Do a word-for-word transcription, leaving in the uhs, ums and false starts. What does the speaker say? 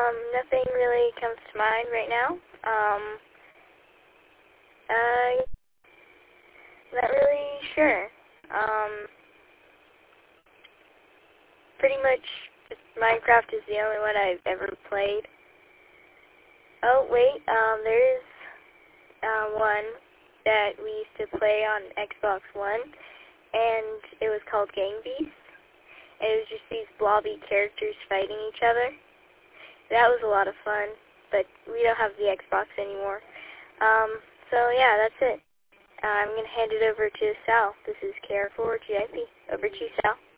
Um, nothing really comes to mind right now. Um, uh, not really sure. Um, pretty much just Minecraft is the only one I've ever played. Oh, wait, um, there's, uh, one that we used to play on Xbox One, and it was called Gang Beasts. And it was just these blobby characters fighting each other. That was a lot of fun, but we don't have the Xbox anymore. Um, so yeah, that's it. Uh, I'm going to hand it over to Sal. This is K R four G I P. Over to you, Sal.